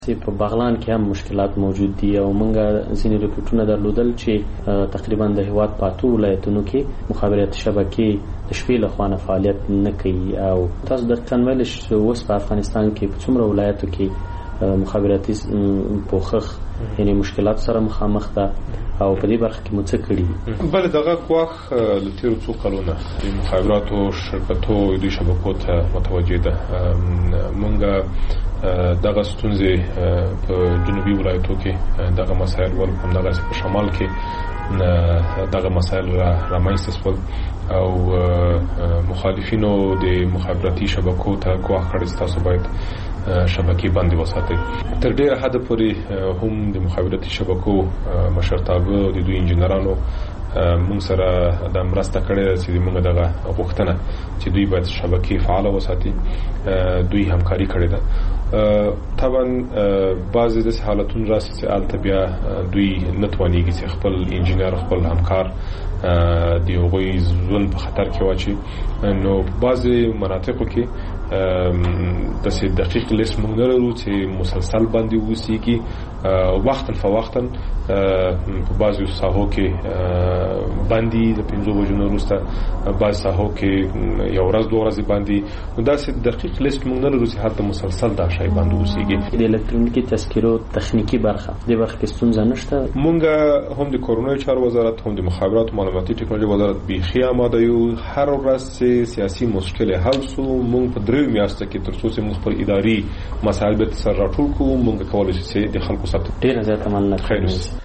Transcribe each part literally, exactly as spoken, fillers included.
په بغلان کې هم مشکلات موجود دي او موږ ځینې ریپورتونه درلودل چې تقریبا د هیواد په اتو ولایتونو کې مخابراتي شبکې د شپې لخوا نه فعالیت نه کوي او تاسو دقیقاً ویل چې اوس په افغانستان کې په څومره ولایتو کې مخابراتي پوښښ یعنی مشکلات سره مخامخ ده او په دې برخه کې مو څه کړي؟ بله دغه قواخ له تېرو څو کلونو د مخابراتو شرکتو دوی شبکو ته متوجه ده. موږ دغه ستونزې په جنوبي ولایتو کې دغه مسایل ول هم دغه په شمال کې دغه مسایل را رامنځته شول او مخالفینو د مخابراتي شبکو ته ګواښ کړی تاسو باید شبکې باندې وساتئ. تر ډیره حد پورې هم د مخابراتي شبکو مشرتابه د دوی انجنیرانو موږ سره د مرسته کړې چې موږ دغه غوښتنه چې دوی باید شبکې فعال وساتي دوی همکاري کړې ده. طبعا بعضې داسې حالتونه راسي چې هلته بیا دوی نه توانېږي چې خپل انجینر خپل همکار د هغوی ژوند په خطر کې واچي. نو بعضې مناطقو کې داسې دقیق لیست موږ نه لرو چې مسلسل باندې اوسېږي. وختاً فوقتاً په بعضو ساحو کې باندې د پنځو بجو نه وروسته بعض ساحو کې یو ورځ دوه ورځې باندې. نو داسې دقیق لیست موږ نه لرو چې هلته مسلسل دا شی باندې اوسېږي. د الکترونیکي تذکرو تخنیکي برخه دې برخه کې ستونزه نشته؟ موږ هم د کورونایي چارو وزارت هم د مخابراتو معلوماتي ټکنالوژي وزارت بیخي آماده یو. هر ورځ چې سیاسي مشکل حل سو موږ په دریو میاشتو کې تر څو چې موږ خپل اداري مسایل به سره راټول کوو موږ کولی شو چې د خلکو سره ډېره زیاته مننه. خیر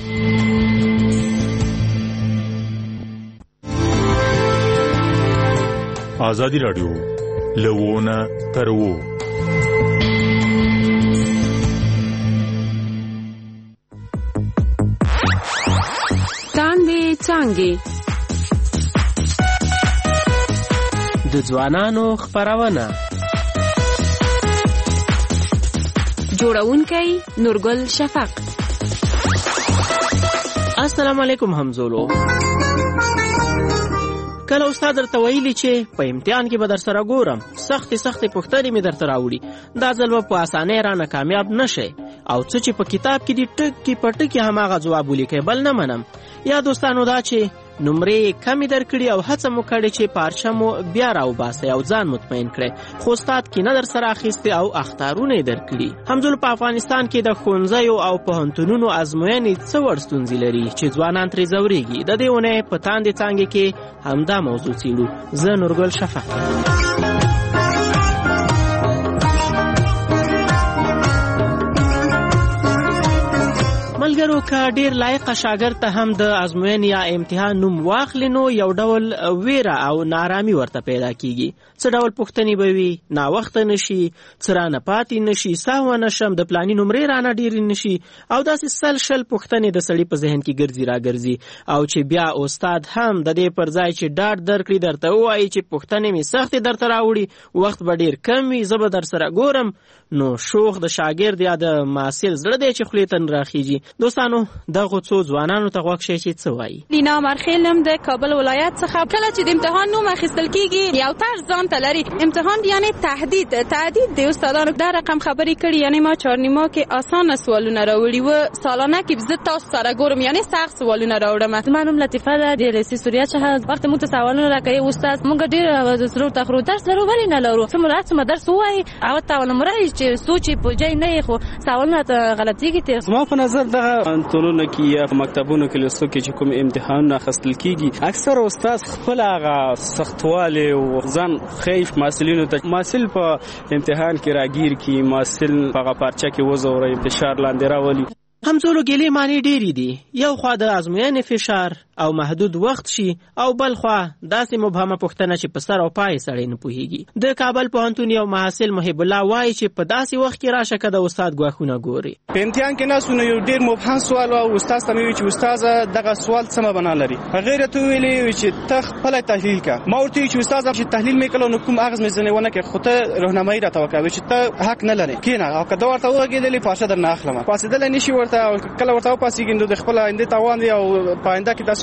آزادی رادیو لوونه ترو څانګې څانګې د ځوانانو خبرونه جوړونکی نورګل شفق. السلام علیکم همزولو. کله استاد درته ویلي چې په امتحان کې به در سره ګورم سختې سختې پوښتنې مې درته راوړي دا ځل به په اسانۍ رانه کامیاب نشئ او څه چې په کتاب کې دي ټکي په ټکي هماغه ځواب ولیکئ بل نه منم. یا دوستانو دا چې نمرې کمې درکړي او هڅه مو کړې چې پارچه مو بیا راوباسئ او ځان مطمئن کړئ خو استاد کینه در سره اخیستې او اخطارونه یې درکړي. همزولو په افغانستان کې د ښوونځیو او پوهنتونونو ازموینې څه وړ ستونزې لري چې ځوانان ترې ځورېږي. د دې اونۍ په تاندې څانګې کې همدا موضوع څېړو. زه نورګل شفق. ملګرو که ډیر لایق شاګرد ته هم د ازموینې یا امتحان نوم واخلي نو یو ډول ویره او نارامي ورته پیدا کیږي. څه ډول پوښتنې به وي، ناوخته نشي، څه رانه پاتې نشي، سهوه نشم، د پلاني نمرې رانه ډېرې نشي او داسې سل شل پوښتنې د سړي په ذهن کې ګرځي راګرځي او چې بیا استاد هم د دې پر ځای چې ډاډ درکړي درته ووایي چې پوښتنې مې سختې درته راوړي وخت به ډېر کم وي زه به در سره ګورم نو شوق د شاګرد یا د محصل زړه دی چې خولې ته راخیږي. دوستانو دغو څو ځوانانو ته غوږ شئ چې څه وایي. لینا مرخیلم د کابل ولایت څخه. کله چې د امتحان نوم اخیستل کیږي یو طرز ځان ته لري. امتحان یعنی تهدید تهدید د استادانو دا رقم خبرې کړي یعنی ما چهارنیما کې آسان سوالونه راوړي و سالانه کې زه تاسو سره ګورم یعنی سخت سوالونه راوړم. منم لطیفه ده د رئیس سوریه څخه وخت مو ته سوالونه راکړي استاد مونږ ډیر ضرورت تخرو درس لرو ولې نه لرو څه مراد څه درس وای او تا ولمرای چې سوچي په ځای نه خو سوالونه ته غلطيږي. ته ما په نظر دغه انټونو کې یا مکتبونو کې لسو کې چې کوم امتحانونه اخیستل کیږي اکثر استاد خپل هغه سختواله او ځان خیف مسلینو ته مسل په امتحان کې راګیر کی مسل په پارچه کې وزوري فشار لاندې راولي. همزولو ګلې معنی ډېری دي. یو خوا د ازموینې فشار او محدود وخت شي او بل خوا داسې مبهمه پوښتنه چې په سر او پای سړی نه پوهیږي. د کابل پوهنتون یو محصل محب الله وایي چې په داسې وخت کې راشه که د استاد ګواښونه ګوري. په امتحان کې ناسونه یو ډېر مبهم سوال او استاد ته مې وی چې استاد دغه سوال څه معنا لري. غیر ته ویلي چې ته خپل تحلیل کا. ما ورته چې استاد چې تحلیل مې کړو نو کوم اغاز مې زنه ونه کې خو ته راهنمایي راته وکړه چې ته حق نه لري کینه او که دا ورته وګیدلې پاشه در نه اخلم پاسې دل نشي ورته کله ورته پاسې ګندو د خپل انده توان دی او پاینده کې تاسو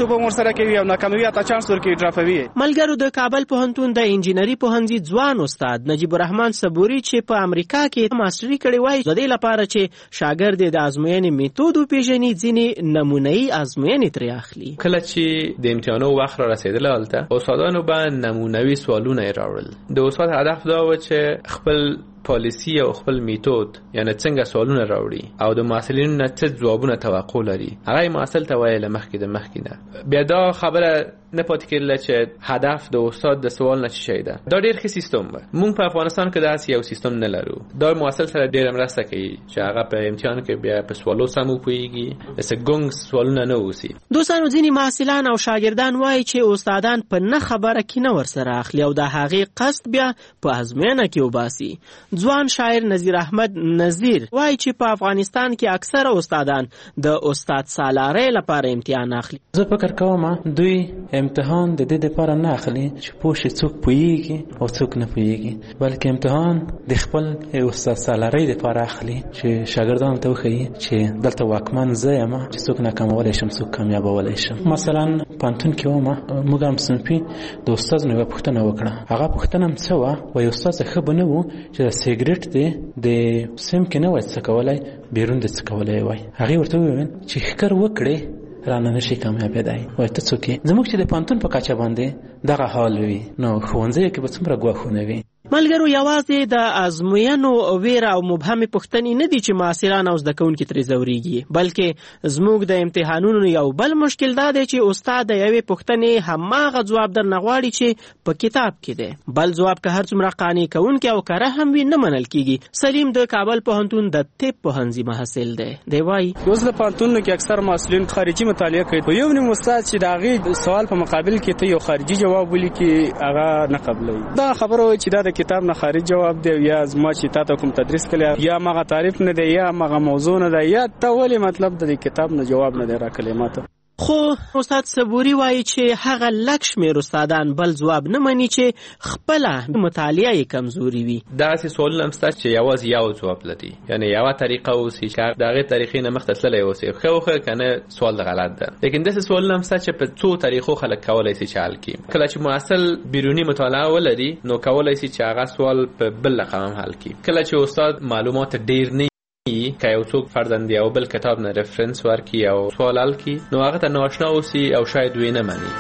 تناسب ور سره کوي او ناکاموي ته چانس ورکوي ډراپوي. ملګرو د کابل پوهنتون د انجینری پوهنځي ځوان استاد نجیب الرحمن صبوري چې په امریکا کې ماستري کړی وای د دې لپاره چې شاګرد د ازموینې میتود پیژني ځینې نمونه‌ای ازموینې ترې اخلي. کله چې د امتحانو وخت را رسیدل هلته استادانو به نمونوي سوالونه راوړل. د استاد هدف دا و چې خپل پالیسی او خپل میتود یعنی څنګه سوالونه راوړي او د محصلینو نه څه ځوابونه توقع لري هغه محصل ته وایي لمخکې د مخکې نه. بیا دا خبره نه پاتې کېدله چې هدف د استاد د سوال نه څه شی ده. دا ډېر ښه سیستم و. موږ په افغانستان کې داسې یو سیستم نه لرو. دا محصل سره ډېره مرسته کوي چې هغه په امتحان کې بیا په سوالو سم وپوهېږي داسې ګونګ سوالونه نه اوسي. دوستانو ځینې محصلان او شاګردان وایي چې استادان په نه خبره کینه ورسره اخلي او د هغې قصد بیا په ازموینه کې وباسي. ځوان شاعر نذیر احمد نذیر وایي چې په افغانستان کې اکثره استادان د استاد سالارۍ لپاره امتحان اخلي. زه فکر کوم دوی امتحان د دې لپاره نه اخلي چې پوه شي څوک پوهېږي او څوک نه پوهېږي، بلکې امتحان د خپل استاد سالارۍ لپاره اخلي چې شاګردانو ته وښیي چې دلته واکمن زه یم چې څوک ناکامولی شم څوک کامیابولی شم. مثلا پوهنتون کې ومه موږ هم صنفي د استاد نه یوه پوښتنه وکړه. هغه پوښتنه هم څه وه وایي استاد ښه به نه وو چې د سیګرټ دی د سیم کې نه وای څه کولی بیرون د څه کولی وای. هغې ورته وویل چې ښکر وکړې رانه نشي کامیابېدای. وایي ته څوک یې؟ زموږ چې د پوهنتون په کچه باندې دغه حال وي نو ښوونځیو کې به څومره ګواښونه وي. ملګرو یوازې د ازموینو ویره او مبهمې پوښتنې نه دي چې محصلان او زده کوونکي ترې ځورېږي، بلکې زموږ د امتحانونو یو بل مشکل دا دی چې استاد د یوې پوښتنې هماغه ځواب درنه غواړي چې په کتاب کې دی. بل ځواب که هر څومره قانع کوونکی او کره هم وي نه منل کېږي. سلیم د کابل پوهنتون د طب پوهنځي محصل دی. دی وایي اوس د پوهنتونونو کې اکثر محصلین خارجي مطالعه کوي. په یو نیم استاد چې د هغې سوال په مقابل کې ته یو خارجي جواب ولیکي هغه نه قبلوي. دا خبره وایي چې دا د کتاب نه خارج جواب دی یا زما چې تا ته کوم تدریس کړی یا مغه تعریف نه دی یا مغه موضوع نه دی یا ته ولې مطلب د کتاب نه جواب نه دی راکړی ماته. خو استاد صبوري وایي چې هغه لږ شمېر استادان بل ځواب نه مني چې خپله مطالعه یې کمزوري وي. داسې سوالونه هم شته چې یوازې یو ځواب لري، یعنې یوه طریقه اوسي چې د هغې طریقې نه مخته تللی اوسي ښه وښه که نه سوال غلط ده. لیکن داسې سوالونه هم شته چې په څو طریقو خلک کولی شي چې حل کړي. کله چې محصل بیروني مطالعه ولري نو کولی شي چې هغه سوال په بل رقم هم حل کړي. کله چې استاد معلومات ډېر نه که یو څوک فرضاً یو بل کتاب نه رفرنس ورکړي او سوال حل کړي نو هغه ته ناآشنا اوسي او شاید ویې نه مني.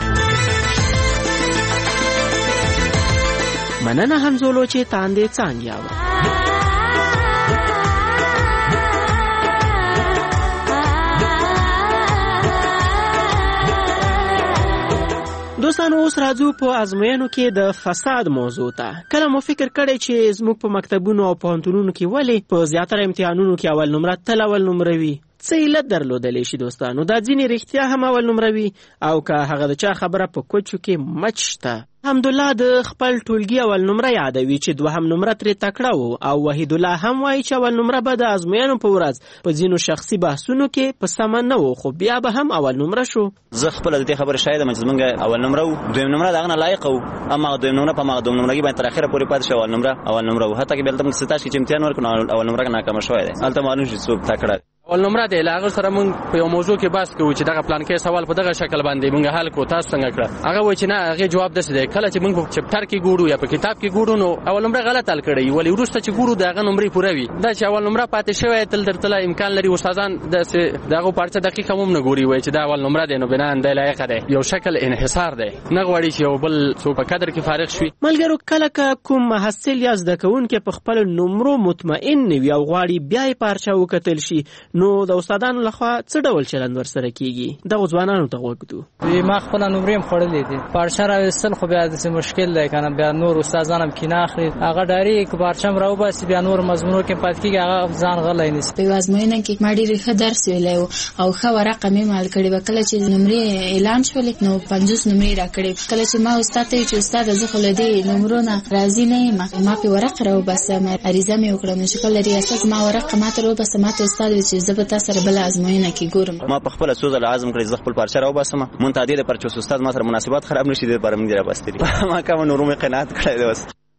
مننه همزولو چې تاندې څانګیا وه. دوستانو اوس راځو په ازموینو کې د فساد موضوع ته. کله مو فکر کړی چې زموږ په مکتبونو او پوهنتونونو کې ولې په زیاتره امتحانونو کې اول نمره تل اول نمره وي؟ څه علت درلودلی شي دوستانو؟ دا ځینې رښتیا هم اول نمره وي او که هغه د چا خبره په کوچو کې مچ شته. حمدالله د خپل ټولګي اول نمره یادوي چې دوهم نمره ترې تکړه و او وحیدالله هم وایي چې اول نمره به د ازموینو په ورځ په ځینو شخصي بحثونو کې په سمه نه و خو بیا به هم اول نمره شو. زه خپله د دې خبرې شاهد یم چې زموږ اول نمره و، دویم نمره د هغه نه لایقه و، اما دویم نمره په هماغه دویم نمرګي باندې تر اخره پورې پاتې شو اول نمره اول نمره و. حتی که بیا هلته موږ ستاسو چې امتحان ورکړو نو اول نمره ناکامه شوی دی. هلته معلوم شي څوک تکړه اول نمره دی. له هغه سره موږ په یو موضوع کې بحث کوو چې دغه پلان کې سوال په دغه شکل باندې موږ حل کوو، تاسو څنګه کړه؟ هغه وایي چې نه هغې جواب داسې دی. کله چې موږ په چپټر کې ګورو یا په کتاب کې ګورو نو اول نمره غلط حل کړی ولې وروسته چې ګورو د هغه نمرې پوره وي. دا چې اول نمره پاتې شوی تل درتله امکان لري استادان داسې د هغو پارچه دقیق هم نه ګوري، وایي چې دا اول نمره دی نو بناً دی لایقه دی. یو شکل انحصار دی، نه غواړي چې یو بل څوک په قدر کې فارغ شوي. ملګرو کله که کوم محصل یا زده کوونکی په خپلو نمرو مطمئن نه وي او غواړي بیا یې پارچه وکتل شي نو د استادانو لخوا څه ډول چلند ورسره کیږي؟ دغو ځوانانو ته غوږ ږدو. ما خپله نمرې هم خوړلې دي. پارچه راویستل خو بیا داسې مشکل دی که نه، بیا نور استادان هم کینه اخلي. هغه ډایرې که پارچه هم راوباسي بیا نور مضمونو کې پاتې کېږي هغه ځان غلی نیسي. په یوه ازموینه کې ما ډېر ښه درس ویلی و او ښه ورقه مې مال کړې وه. کله چې نمرې اعلان شولې نو پنځوس نمرې راکړې. کله چې ما استاد ته ویل چې استاده زه خو له دې نمرو نه راضي نه یم، ما پې ورقه راوباسم عریضه مې وکړه نو چې کله ریاست زما ورقه ما ته راوباسه ما ته استاد ویل چې زه به تا سره بله ازموینه کې ګورم. ما په خپله څو ځله عزم کړی زه خپل پارچه راوباسم مونږ ته دې لپاره چې استاد ما سره مناسبات خراب نه شي دې لپاره مونږ دې راوباستلي. ما کومه نورو مې قناعت کړی دی. بس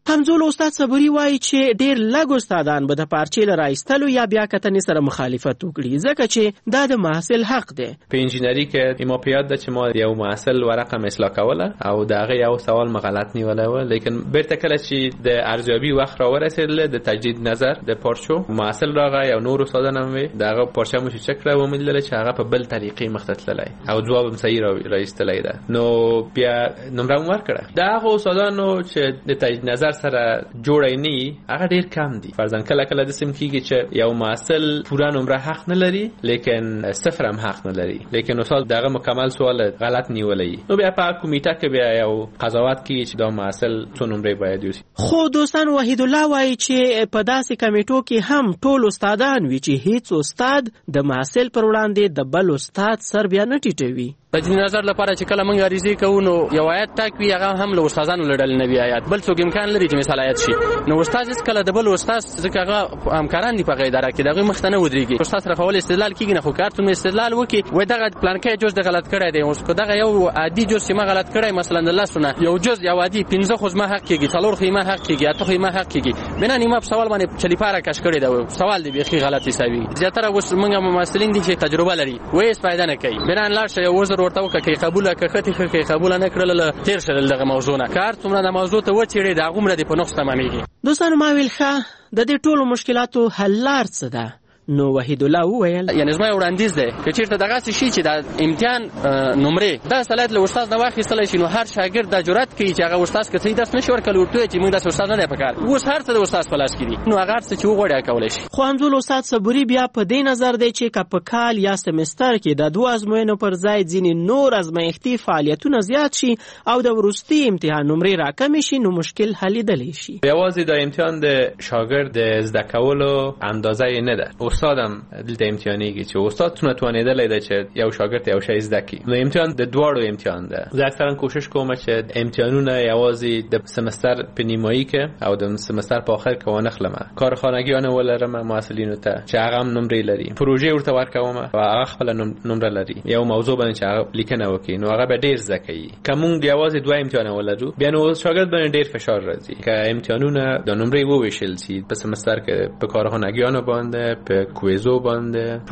همزول استاد صبري وایي چې ډېر لږ استادان به د پارچې له راایستلو یا بیا کتنې سره مخالفت وکړي ځکه چې دا د محصل حق دی. په انجینري کې ما په یاد ده چې ما یو محصل ورقه مې اصلاح کوله او د هغه یو سوال مې غلط نیولی و، لیکن بیرته کله چې د ارزیابي وخت راورسېدله د تجدید نظر د پارچو محصل راغی او نور استادان هم وي د هغه پارچه مو چې چک کړه و مې لیدله چې هغه په بل طریقې مخ ته تللی او ځواب هم صحیح راایستلی ده. نو بیا نمره مو ورکړه. د هغو استادانو چې د تجدید نظر سره جوړی نه هغه ډېر کم دي. فرضاً کله کله داسې کېږي چې یو محصل پوره نمره حق نه لري لیکن صفر هم حق نه لري، لیکن استاد دغه مکمل سوال غلط نیولی. نو بیا په کمیټه کې بیا یو قضاوت کیږي چې دا محصل څو نمرې باید یوسي. خو دوستان وحید الله وایي چې په داسې کمیټو کې هم ټول استادان وي چې هیڅ استاد د محصل پر وړاندې د بل استاد سر بیا نه ټیټوي. تجدید نظر لپاره چې کله موږ عریضې کوو نو یو آیت ټاک وي هغه هم له استادانو له ډلې نه وي آیت، بل څوک امکان لري چې مثال آیت شي. نو استاد هېڅکله د بل استاد ځکه هغه همکاران دي په هغه اداره کې د هغوی مخ ته نه ودرېږي. استاد سره کول استدلال کېږي نه، خو که هر څومره استدلال وکړي وایي دغه پلانکی جز د غلط کړی دی، اوس که دغه یو عادي جز چې ما غلط کړی مثلا د لسو نه یو جز یو عادي پنځه خو زما حق کېږي، څلور خو یې ما حق کېږي، اته خو یې ما حق کېږي. بنا نیمه په سوال باندې چلیپاره کش کړی دی، سوال دی بیخي غلط حسابي. زیاتره اوس موږ محصلین دي چې تجربه لري وایي هېڅ فایده نه کوي. بنا لاړ شه یو وزر ورته وکړه که قبول که خطي که قبول نه کړل تیر شل دغه موضوع نه کار څومره د موضوع ته وچېړي دا غومره دی په نقص تمامېږي. دوستانو ما ویل ښه د دې ټولو مشکلاتو حل لار څه ده؟ نو وحید الله وویل یعنې زما یو وړاندیز دی که چېرته دغسې شي چې د امتحان نمرې دا صلاحیت له استاد نه واخیستلی شي نو هر شاګرد دا جرأت کوي چې هغه استاد که صحیح درس نه شي ورکولی ورته ووایي چې موږ داسې استاد نه دی په کار. اوس هر څه د استاد په لاس کې دي نو هغه هر څه چې وغواړي هغه کولی شي. خو همزول استاد صبري بیا په دې نظر دی چې که په کال یا سمستر کې د دوه ازموینو پر ځای ځینې نور ازمایښتي فعالیتونه زیات شي او د وروستي امتحان نمرې راکمې شي نو مشکل حلیدلی شي. یوازې د امتحان د شاګرد د زده کولو اندازه یې نه ده. استاد هم د امتحانېږي چې استاد څومره توانېدلی دی چې یو شاګرد یو شی زده کړي. نو امتحان د دواړو امتحان ده. زه اکثرا کوشش کوم چې امتحانونه یوازې د سمستر په نیمایي کې او د سمستر په آخر کې وانخلم. کارخانګیانې ولرم محصلینو ته چې هغه هم نمرې لري، پروژې ورته ورکوم او هغه خپله نمره لري، یو موضوع باندې چې هغه لیکنه وکړي نو هغه به ډېر زده کوي. که موږ یوازې دوه امتحانه ولرو بیا نو شاګرد باندې ډېر فشار راځي. که امتحانونه د نمرې وویشل شي په سمستر کې په کارخانګیانو باندې په کویزو باندې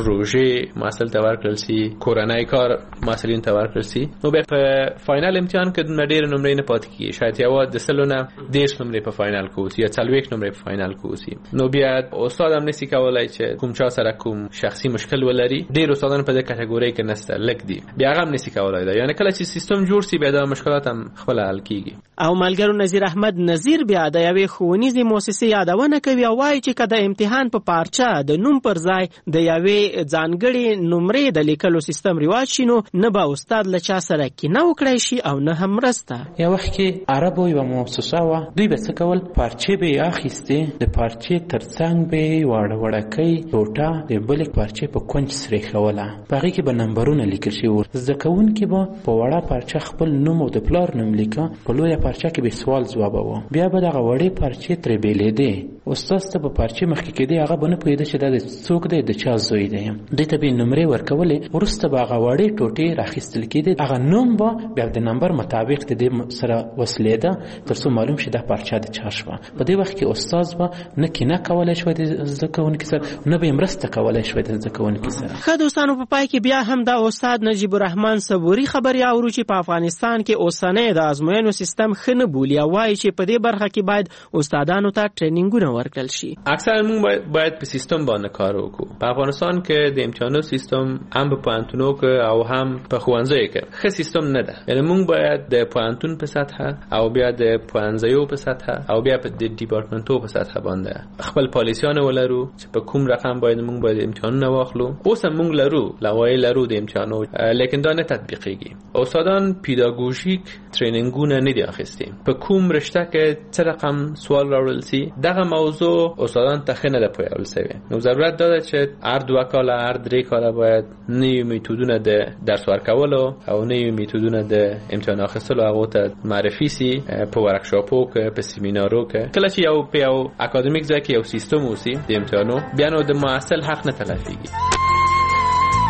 پروژې محصل ته ورکړل شي، کورنۍ کار محصلین ته ورکړل شي نو بیا په فاینل امتحان کې دومره ډېرې نمرې نه پاتې کېږي. شاید یوازې د سلو نه دېرش نمرې په فاینل کې اوسي یا څلوېښت نمرې په فاینل کې اوسي. نو بیا استاد هم نشي کولی چې کوم چا سره کوم شخصي مشکل ولري. ډېر استادان په دې کټګورۍ کې نشته، لږ دي، بیا هغه هم نشي کولی دا. یعنې کله چې سیستم جوړ شي بیا دا مشکلات هم خپله حل کېږي. او ملګرو نظیر احمد نظیر بیا د یوې ښوونیزې مؤسسې یادونه کوي او وایي چې که د امتحان په پارچه د نوم پر ځای د یوې ځانګړې نمرې د لیکلو سیستم رواج شي نو نه به استاد له چا سره کینه وکړی شي او نه هم مرسته. یو وخت کې عربو یوه مؤسسه وه، دوی به څه کول، پارچې به یې اخیستې، د پارچې تر څنګ به یې واړه وړکۍ ټوټه د بلې پارچې په کونج سرېښوله، په هغې کې به نمبرونه لیکل شوي وو. زده کوونکي به په وړه پارچه خپل نوم او د پلار نوم لیکه، په لویه پارچه کې به سوال ځوابوه، بیا به دغه وړې پارچې ترې بېلېدې. استاد ته به پارچې مخکې کېدې، هغه به نه پوهېده چې دا د څوک دی، د چا زوی دی. دوی ته به یې نمرې ورکولې، وروسته به هغه وړې ټوټې راخیستل کېدې، هغه نوم به بیا د نمبر مطابق د دې سره وصلېده تر څو معلوم شي دا پارچه د چا شوه. په دې وخت کې استاد به نه کینه کولی شوی د زده کوونکي سره، نه به یې مرسته کولی شوی د زده کوونکي سره. ښه دوستانو، په پای کې بیا هم دا استاد نجیب الرحمن صبوري خبرې اورو چې په افغانستان کې اوسنی د ازموینو سیستم ښه نه بولي او وایي چې په دې برخه کې باید استادانو ته ټرینینګونه ورکړل شي. اکثر موږ باید په سیستم باندې کار وکړو. په افغانستان کې د امتحاناتو سیستم هم په پوهنتونو کې او هم په ښوونځیو کې ښه سیستم نه ده. یعنې موږ باید د پوهنتون په سطحه او بیا د پوهنځیو په سطحه او بیا په د ډیپارتمنټو په سطحه باندې خپل پالیسیانې ولرو چې په کوم رقم باید موږ باید امتحانونه واخلو. اوس هم موږ لرو لوایح لرو د امتحانو، لیکن دا نه تطبیقېږي. استادان پیداگوژیک ټرینینګونه نه دي اخیستي. په کوم رشته کې څه رقم سوال راوړل شي دغه موضوع استادان ته ښه نه ده پوهول شوی. نو ضرورت دا ده چې هر دوه کاله هر درې کاله باید نوي میتودونه د درس ورکولو او نوي میتودونه د امتحان اخیستلو هغو ته معرفي سي په ورکشاپو کې، په سیمینارو کې. کله چې یو په یو اکادمیک ځای کې یو سیستم اوسي د امتحانو، بیا نو د محصل حق نه تلفیږي.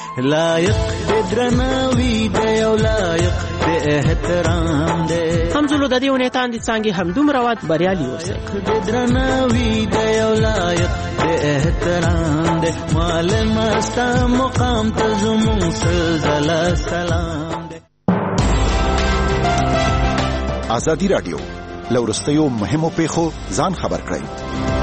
لایق د درناوي د یو لایق د احترام دی. همزولو د دې ونې تاندې څانګې همدومره وات بریالي اوسئ. د درناوي د یو لایق د احترام دی. معلم ستا مقام ته زموږ سلسله سلام دی. ازادي راډیو لورستیو مهمو پیښو ځان خبر کړئ.